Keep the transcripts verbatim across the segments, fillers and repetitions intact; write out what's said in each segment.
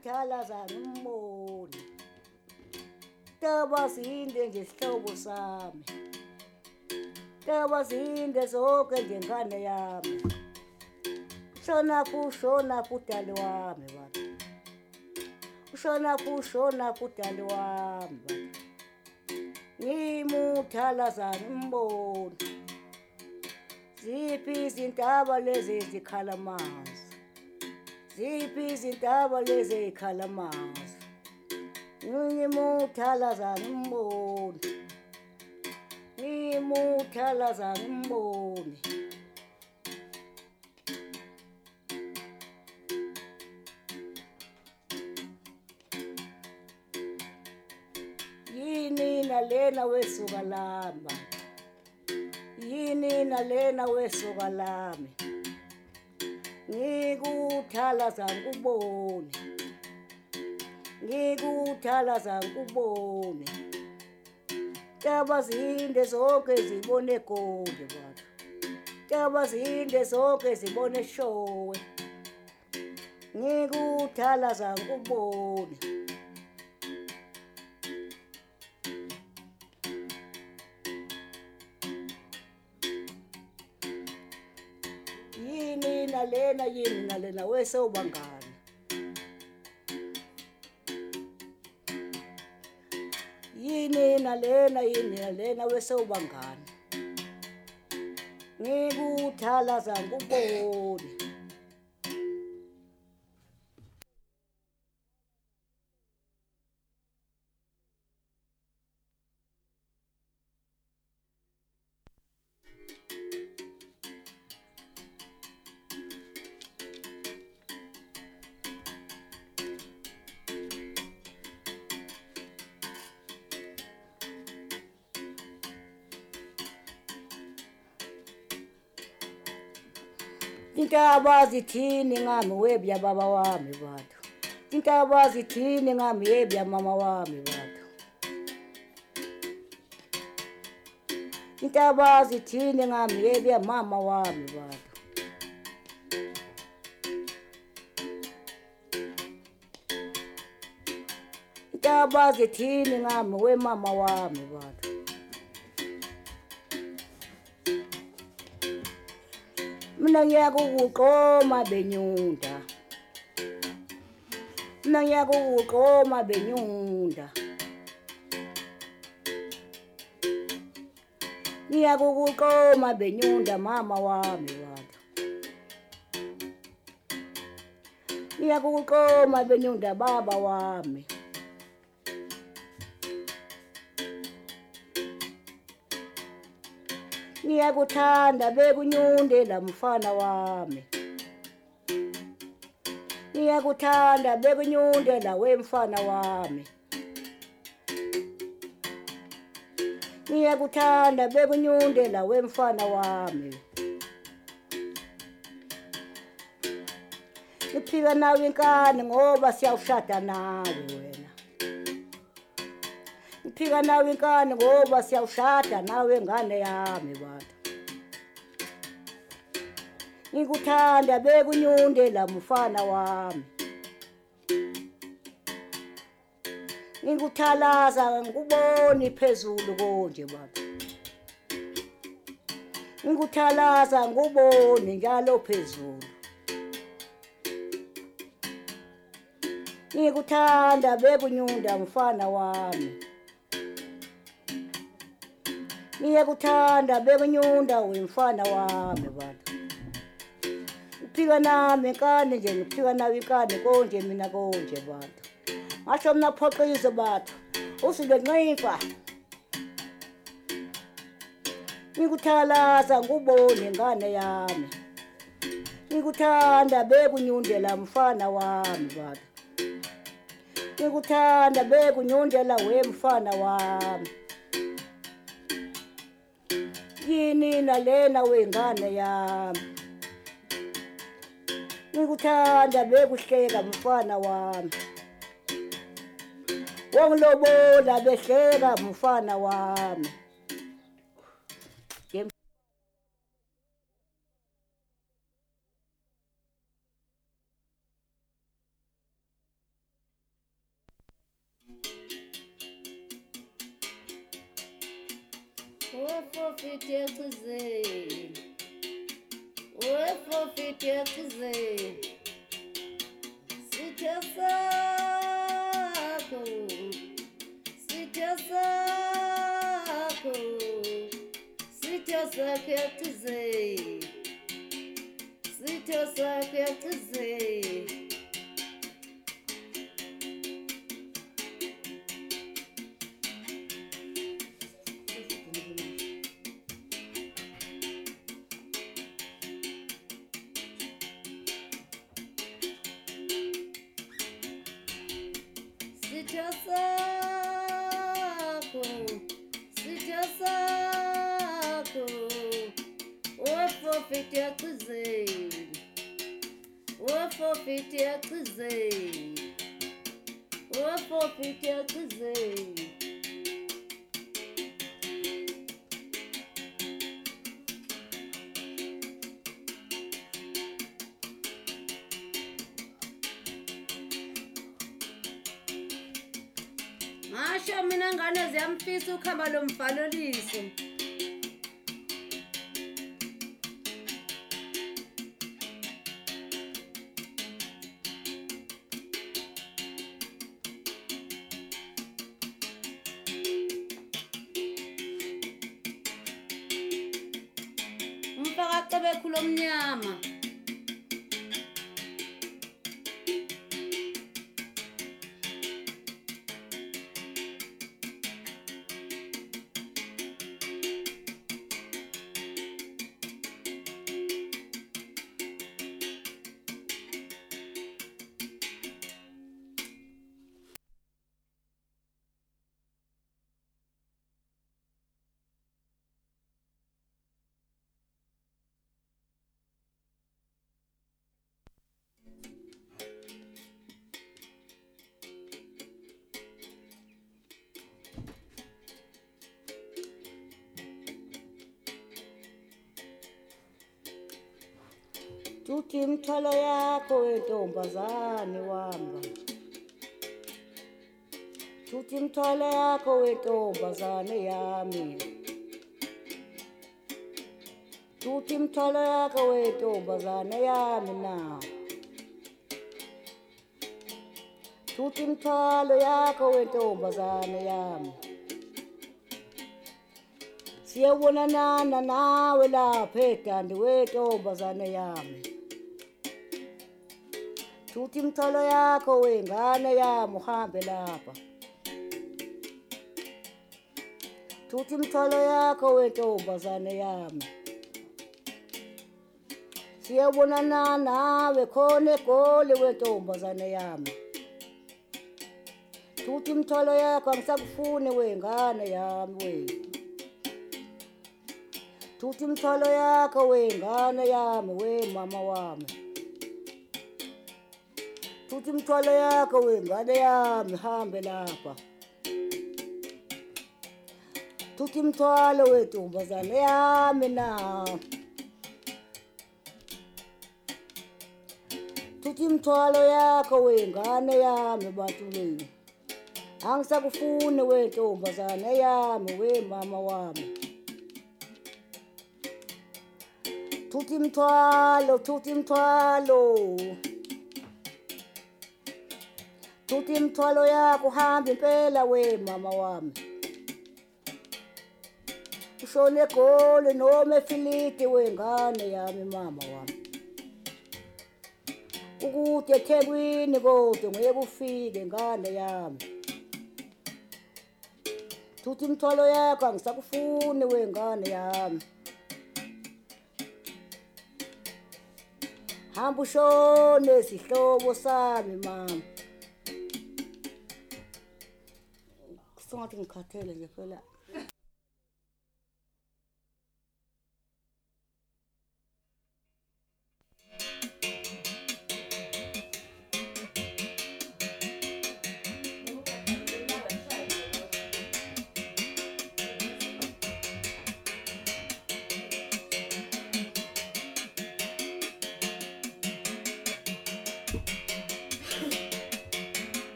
ngimuthala ngimbone taba zinde nje sihlobo sami taba zinde zonke njengane yami shona kushona kudali wami baba ushona kushona kudali wami baba ngimuthala ngimbone ziphi izintaba lezi zikhala amanzi ziphi izintaba lezi zikhala amanzi ngimuthala ngimbone ngimuthala ngimbone yini nalena wesuka lamba yini nalena wesuka lami ngikuthala ngikubone ngikuthala ngikubone taba zinde zonke zibone konke baba taba zinde zonke zibone showe ngikuthala ngikubone yini nalena yini nalena wese ubangani yini nalena yini nalena wese ubangani ngikuthala ngikubone intaba zithini ngami webya baba wami bathu intaba zithini ngami yebya mama wami bathu intaba zithini ngami yebya mama wami bathu intaba zithini ngami we mama wami bathu mina ngiyakuqoma benyunda mina ngiyakuqoma benyunda ngiyakuqoma benyunda mama wami bathu ngiyakuqoma benyunda baba wami ngiyakuthanda bekunyunde la mfana wami ngiyakuthanda bekunyunde la wemfana wami ngiyakuthanda bekunyunde la wemfana wami ngiphika nawe inkani ngoba siyawushada nawe wena ngiphika nawe inkani ngoba siyawushada nawe ngane yami bathu ngikuthanda bekunyunde la mfana wami ngikuthalaza ngikuboni phezulu konje bathu ngikuthalaza ngikuboni njalo phezulu ngikuthanda bekunyunda mfana wami ngiyakuthanda bekunyunda wemfana wami bathu ngiphika nami inkani nje ngiphika nawe inkani konje mina konje bathu ngasho mina phoqize bathu usile nqifa ngikuthalaza ngubone ngane yami ngikuthanda bekunyundela mfana wami bathu ngikuthanda bekunyundela wemfana wami yini nalena wengane yami ngikuthanda bekuhleka mfana wami wangilobola behleka mfana wami wefofite ekuzeni wefofite ekuzeni sithe sakho sithe sakho sithe sakho ekuzeni sithe sakho ekuzeni sithe sakho sithe sakho wefofite ekuzeni wefofite ekuzeni wefofite ekuzeni ngasho mina ngane ziyamfisa ukuhamba lo mvaloliso umfaka cebekhu lomnyama Tuthi imithwalo yakho wentombazane wamba Tuthi imithwalo yakho wentombazane yami Tuthi imithwalo yakho wentombazane yami na Tuthi imithwalo yakho wentombazane yami Siyabonana nawe lapha edandi wentombazane yami Tuthi imithwalo yakho wengane yami uhambe lapha Tuthi imithwalo yakho wentombazane yami Siyabonana nawe khona eGoli wentombazane yami Tuthi imithwalo yakho angisakufuni wengane yami we Tuthi imithwalo yakho wengane yami we mama wami Tuthi imithwalo yakho wengane yami hambe lapha Tuthi imithwalo wentombazane yami na Tuthi imithwalo yakho wengane yami bantu wena Angisakufuni wentombazane yami we mama wami Tuthi imithwalo tuthi imithwalo Tuthi imithwalo yakho hamba impela we mama wami Ushone eGoli noma eFilidi wengane yami mama wami Ukude eThekwini kodwa ngeke ufike ngane yami Tuthi imithwalo yakho angisakufuni wengane yami Hamba ushone sihlobo sami mama Songathi ngikhathele nje phela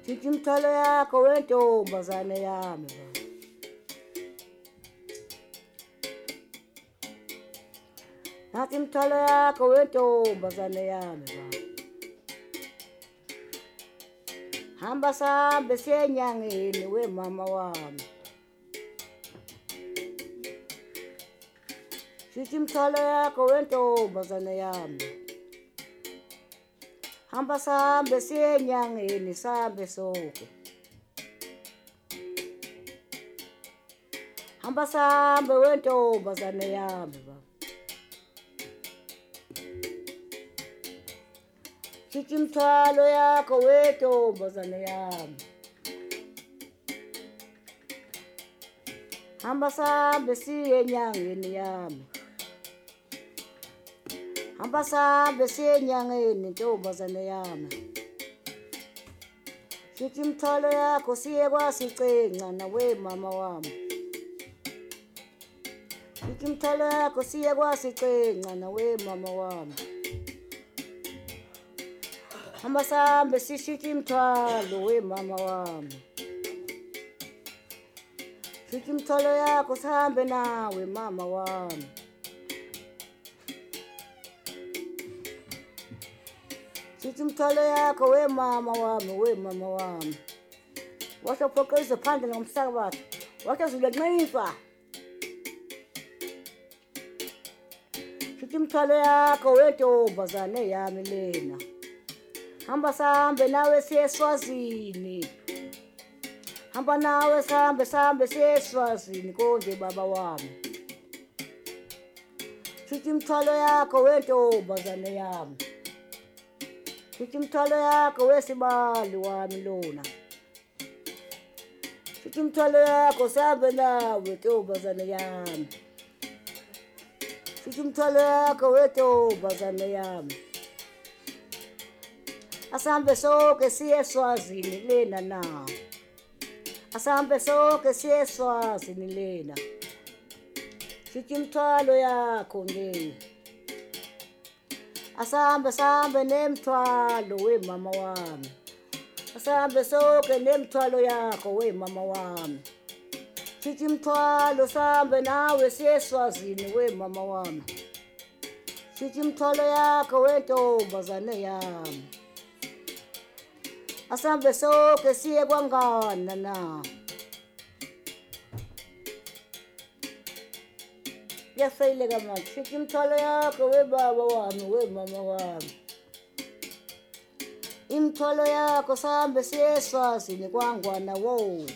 Shitsha imithwalo yakho wentombazane yami baba. Nathi imithwalo yakho wentombazane yami baba. Hamba sahambe siye enyangeni we mama wami. Shitsha imithwalo yakho wentombazane yami. Hamba sahambe siye enyangeni sahambe sonke. Hamba sahambe wentombazane yami baba. Shitsha imithwalo yakho wentombazane yami. Hamba sahambe siye enyangeni yami. Hamba sahambe siye enyangeni ntombazane yami. Shitsha imithwalo yakho siye kwaSicenca nawe mama wami. Shitsha imithwalo yakho siye kwaSicenca nawe mama wami. Hamba sahambe sishitsha imithwalo we mama wami. Shitsha imithwalo yakho sihambe nawe mama wami. Shitsha imithwalo yakho we mama wami we mama wami. Washo phoqa iziphandle ngomsaka wakhe. Washo zuleqinifa. Shitsha imithwalo yakho wentombazane yami lena. Hamba sahambe nawe siye eSwazini. Hamba nawe sahambe sahambe siye eSwazini konje baba wami. Shitsha imithwalo yakho wentombazane yami. Shitsha imithwalo yakho wesibali wami lona. Shitsha imithwalo yakho sahambe nawe ntombazane yami. Shitsha imithwalo yakho wentombazane yami. Asambe sonke siye eSwazini lena na. Asambe sonke siye eSwazini lena. Shitsha imithwalo yakho nje. Asambe sahambe nemithwalo we mama wami. Asambe sonke nemithwalo yakho we mama wami. Shitsha imithwalo sahambe nawe siye eSwazini we mama wami. Shitsha imithwalo yakho wentombazane yami. Asambe sonke siye kwaNgana na. Yafeyileka manje. Shitsha imithwalo yakho we baba wami we mama wami. Imithwalo yakho sahambe siye eSwazini kwaNgana wo.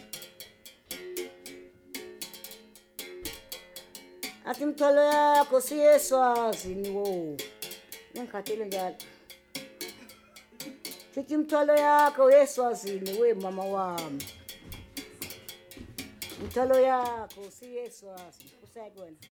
Athi imithwalo yakho siye eSwazini wo. Ngikhathele njalo. Shitsha imithwalo yakho eSwazini we mama wami. Imithwalo yakho siye eSwazini. Kusayibona.